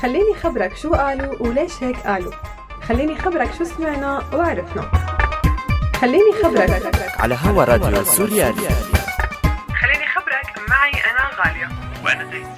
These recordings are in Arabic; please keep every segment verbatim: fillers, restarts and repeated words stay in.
خليني خبرك شو قالوا وليش هيك قالوا. خليني خبرك شو سمعنا وعرفنا. خليني خبرك على هوا راديو سوريالي. خليني خبرك معي أنا غالية وأنا تيسير.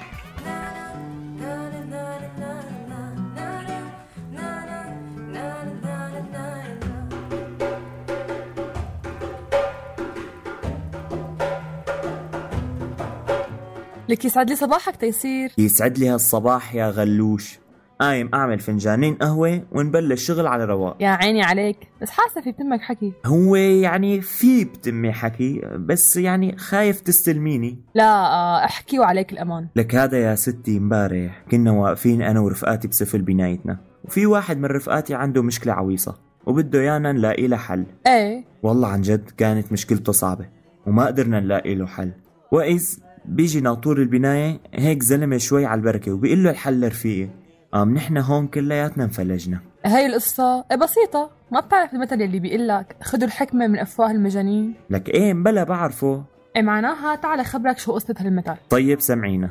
لك يسعد لي صباحك تيسير. يسعد لي هالصباح يا غلوش. قايم أعمل فنجانين قهوة ونبلش شغل على رواق. يا عيني عليك، بس حاسة في بتمك حكي. هو يعني في بتمي حكي، بس يعني خايف تستلميني. لا احكي وعليك الأمان. لك هذا يا ستي، مبارح كنا واقفين أنا ورفقاتي بسفل بنايتنا، وفي واحد من رفقاتي عنده مشكلة عويصة وبده يانا نلاقي له حل. ايه والله عن جد كانت مشكلته صعبة وما قدرنا نلاقي له حل. وإذ بيجي ناطور البناية هيك زلمة شوي على البركة وبيقول له الحل رفيقي. قام نحن هون كلياتنا انفلجنا. هاي القصة ايه بسيطة، ما بتعرف المثل اللي بيقلك خذوا الحكمة من أفواه المجانين؟ لك ايه بلا بعرفه. ايه معناها تعال خبرك شو قصة هالمثل. طيب سمعينا.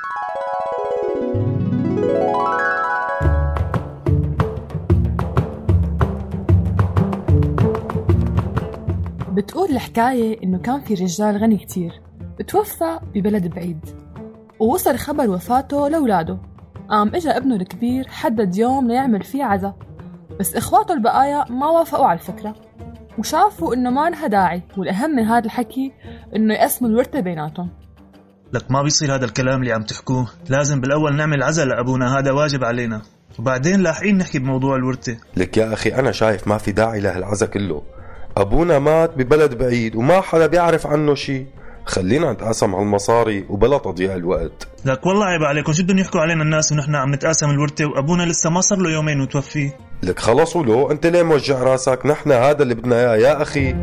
بتقول الحكاية إنه كان في رجال غني كتير بتوفى ببلد بعيد، ووصل خبر وفاته لأولاده. قام إجا ابنه الكبير حدد يوم ليعمل فيه عزا، بس إخواته البقايا ما وافقوا على الفكرة وشافوا إنه ما لها داعي، والأهم من هذا الحكي إنه يقسموا الورثة بيناتهم. لك ما بيصير هذا الكلام اللي عم تحكوه، لازم بالأول نعمل عزا لأبونا، هذا واجب علينا، وبعدين لاحقين نحكي بموضوع الورثة. لك يا أخي أنا شايف ما في داعي لهالعزا كله، أبونا مات ببلد بعيد وما حدا بيعرف عنه شي، خلينا نتقاسم على المصاري وبلا تضييع الوقت. لك والله عيب عليكم، شو بدهم يحكوا علينا الناس ونحن عم نتقاسم الورثة وأبونا لسه ما صار له يومين وتوفي. لك خلصوا له، أنت ليه موجع راسك؟ نحن هذا اللي بدنا إياه يا أخي.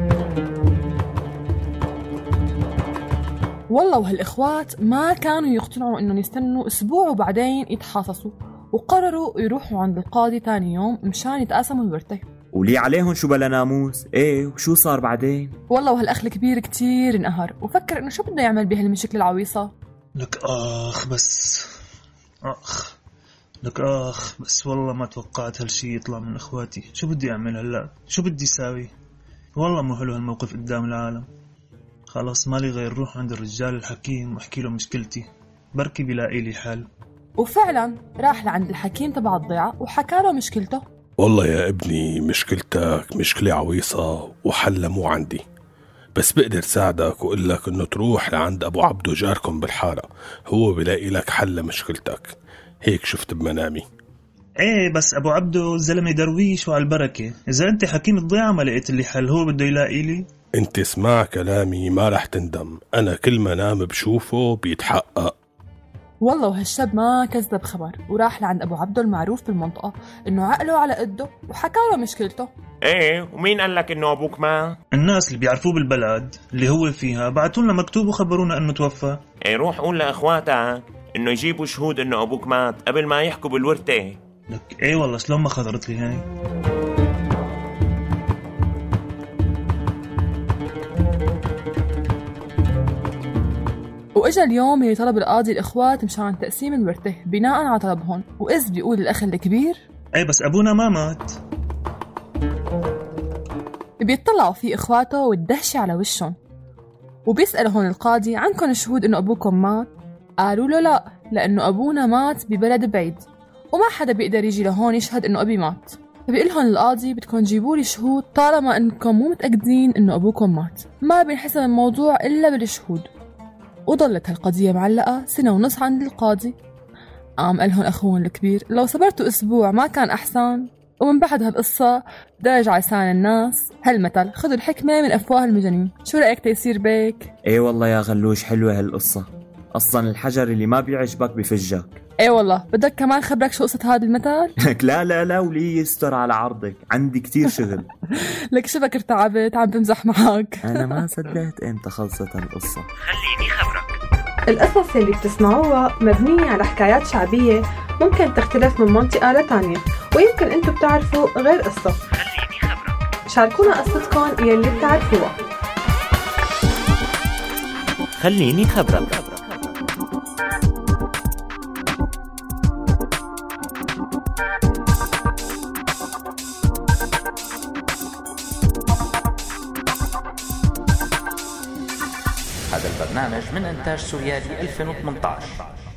والله وهالإخوات ما كانوا يقتنعوا إنهم يستنوا أسبوع وبعدين يتحاصصوا، وقرروا يروحوا عند القاضي تاني يوم مشان يتقاسموا الورثة. ولي عليهم شو بلا ناموس. ايه وشو صار بعدين؟ والله وهالأخ الكبير كتير انقهر وفكر إنه شو بده يعمل بهالمشكلة العويصة. لك آخ بس آخ لك آخ بس والله ما توقعت هالشي يطلع من إخواتي. شو بدي أعمل هلأ؟ شو بدي ساوي؟ والله مو حلو هالموقف قدام العالم. خلاص مالي غير روح عند الرجال الحكيم واحكي له مشكلتي، بركي بلاقي لي حل. وفعلا راح لعند الحكيم تبع الضيعة وحكى له مشكلته. والله يا ابني مشكلتك مشكلة عويصة وحلها مو عندي، بس بقدر ساعدك وقل لك انه تروح لعند ابو عبدو جاركم بالحارة، هو بلاقي لك حل لمشكلتك. هيك شفت بمنامي. ايه بس ابو عبدو زلمة درويش وعلى البركة، اذا انت حكيم الضيعة ما لقيت لي حل هو بده يلاقي لي. انت اسمع كلامي ما رح تندم، انا كل منام بشوفه بيتحقق. والله وهالشاب ما كذب خبر وراح لعند أبو عبدو المعروف بالمنطقة إنه عقله على قده وحكى له مشكلته. ايه ومين قال لك انه ابوك مات؟ الناس اللي بيعرفوه بالبلد اللي هو فيها بعتوا لنا مكتوب وخبرونا انه توفى. ايه روح قول لاخواتك انه يجيبوا شهود انه ابوك مات قبل ما يحكوا بالورثة. لك ايه والله شلون ما خطرت لي هاي. وإجا اليوم اللي طلب القاضي الإخوات مشان تقسيم الورثة بناء على طلبهم، وإذ بيقول الأخ الكبير ايه بس أبونا ما مات. بيطلعوا فيه إخواته والدهشة على وشهم، وبيسألهم القاضي عنكم شهود إنه أبوكم مات؟ قالوا له لا، لأنه أبونا مات ببلد بعيد وما حدا بيقدر يجي لهون يشهد إنه أبي مات. فبيقولهم القاضي بدكم جيبوا لي شهود طالما إنكم مو متأكدين إنه أبوكم مات، ما بينحسم الموضوع إلا بالشهود. وضلت هالقضية معلقة سنة ونص عند القاضي. قام قالهم أخوهم الكبير لو صبرتوا أسبوع ما كان أحسن؟ ومن بعد هالقصة درج على لسان الناس هالمثل خذوا الحكمة من أفواه المجانين. شو رأيك تيسير بيك؟ ايه والله يا غلوش حلوة هالقصة، أصلا الحجر اللي ما بيعجبك بفجك. ايه والله بدك كمان خبرك شو قصة هذا المثل؟ لا لا لا ولي يستر على عرضك، عندي كتير شغل. لك شبك ارتعبت عم بمزح معك. أنا ما صدقت إمتى خلصت هالقصة. خليني خبرك. القصص اللي بتسمعوها مبنية على حكايات شعبية ممكن تختلف من منطقة لتانية، ويمكن انتو بتعرفوا غير قصة. خليني خبرك. شاركونا قصتكم يلي بتعرفوها. خليني خبرك. البرنامج من إنتاج سوريالي ألفين وثمانية عشر.